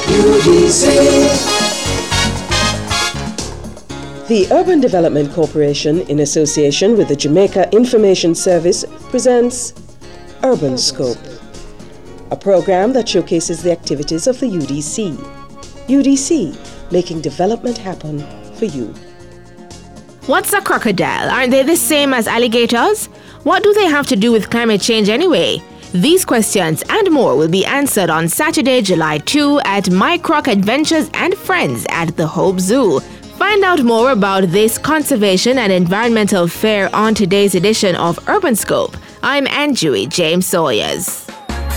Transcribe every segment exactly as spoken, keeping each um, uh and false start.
U D C. The Urban Development Corporation, in association with the Jamaica Information Service, presents Urban Scope, a program that showcases the activities of the U D C. U D C, making development happen for you. What's a crocodile? Aren't they the same as alligators? What do they have to do with climate change anyway? These questions and more will be answered on Saturday, July second at My Croc Adventures and Friends at the Hope Zoo. Find out more about this conservation and environmental fair on today's edition of Urban Scope. I'm Anjui James Sawyers.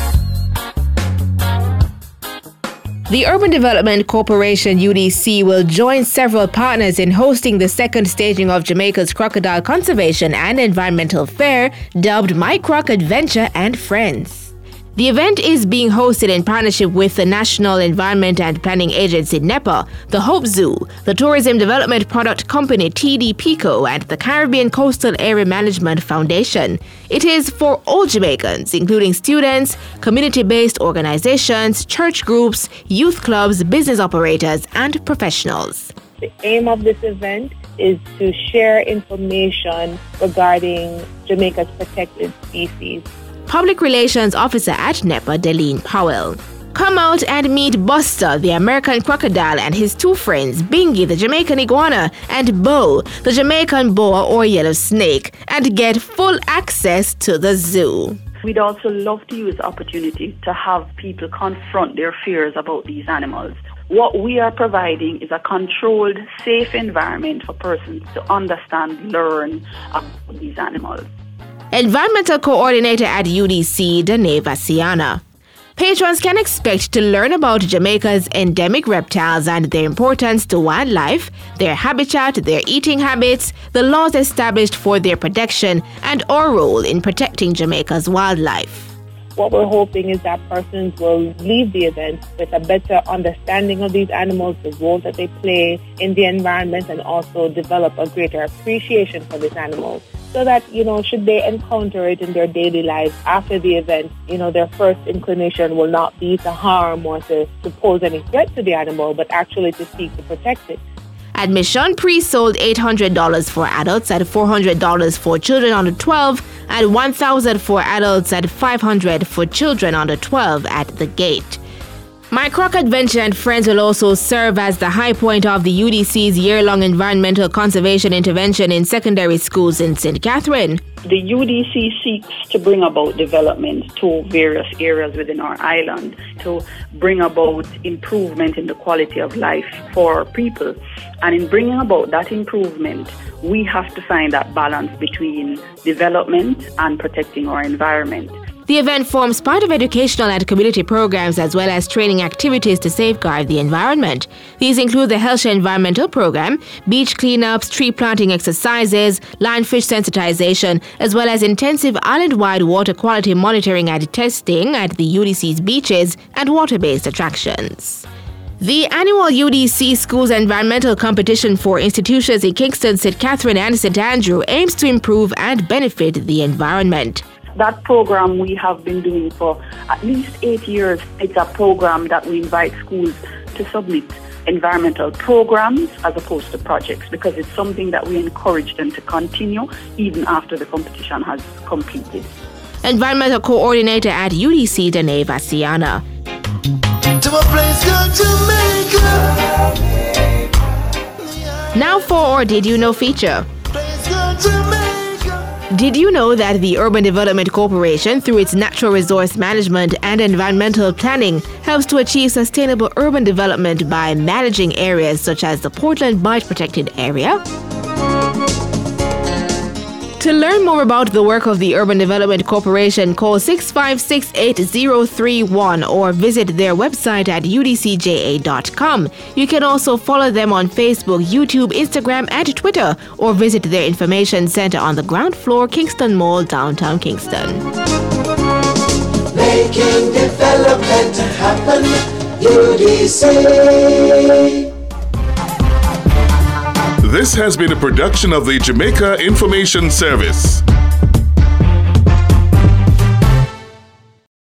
The Urban Development Corporation U D C will join several partners in hosting the second staging of Jamaica's Crocodile Conservation and Environmental Fair, dubbed My Croc Adventure and Friends. The event is being hosted in partnership with the National Environment and Planning Agency NEPA, the Hope Zoo, the Tourism Development Product Company T D PICO, and the Caribbean Coastal Area Management Foundation. It is for all Jamaicans, including students, community-based organizations, church groups, youth clubs, business operators, and professionals. The aim of this event is to share information regarding Jamaica's protected species. Public Relations Officer at NEPA, Deline Powell. Come out and meet Buster, the American crocodile, and his two friends, Bingy, the Jamaican iguana, and Bo, the Jamaican boa or yellow snake, and get full access to the zoo. We'd also love to use the opportunity to have people confront their fears about these animals. What we are providing is a controlled, safe environment for persons to understand, learn about these animals. Environmental Coordinator at U D C, Danae Vassiana. Patrons can expect to learn about Jamaica's endemic reptiles and their importance to wildlife, their habitat, their eating habits, the laws established for their protection, and our role in protecting Jamaica's wildlife. What we're hoping is that persons will leave the event with a better understanding of these animals, the role that they play in the environment, and also develop a greater appreciation for this animal. So that, you know, should they encounter it in their daily lives after the event, you know, their first inclination will not be to harm or to, to pose any threat to the animal, but actually to seek to protect it. Admission pre-sold eight hundred dollars for adults at four hundred dollars for children under twelve and one thousand dollars for adults at five hundred dollars for children under twelve at the gate. My Croc Adventure and Friends will also serve as the high point of the U D C's year-long environmental conservation intervention in secondary schools in Saint Catherine. The U D C seeks to bring about development to various areas within our island, to bring about improvement in the quality of life for people. And in bringing about that improvement, we have to find that balance between development and protecting our environment. The event forms part of educational and community programs as well as training activities to safeguard the environment. These include the Hellshire Environmental Program, beach cleanups, tree planting exercises, lionfish sensitization, as well as intensive island-wide water quality monitoring and testing at the U D C's beaches and water-based attractions. The annual U D C Schools Environmental Competition for institutions in Kingston, Saint Catherine, and Saint Andrew aims to improve and benefit the environment. That program we have been doing for at least eight years. It's a program that we invite schools to submit environmental programs as opposed to projects, because it's something that we encourage them to continue even after the competition has completed. Environmental Coordinator at U D C, Danae Vassiana. To a place called Jamaica. Now for our Did You Know feature. Place called Jamaica. Did you know that the Urban Development Corporation, through its natural resource management and environmental planning, helps to achieve sustainable urban development by managing areas such as the Portland Bight Protected Area? To learn more about the work of the Urban Development Corporation, call six five six eight zero three one or visit their website at u d c j a dot com. You can also follow them on Facebook, YouTube, Instagram, and Twitter, or visit their information center on the ground floor, Kingston Mall, downtown Kingston. Making development happen, U D C. This has been a production of the Jamaica Information Service.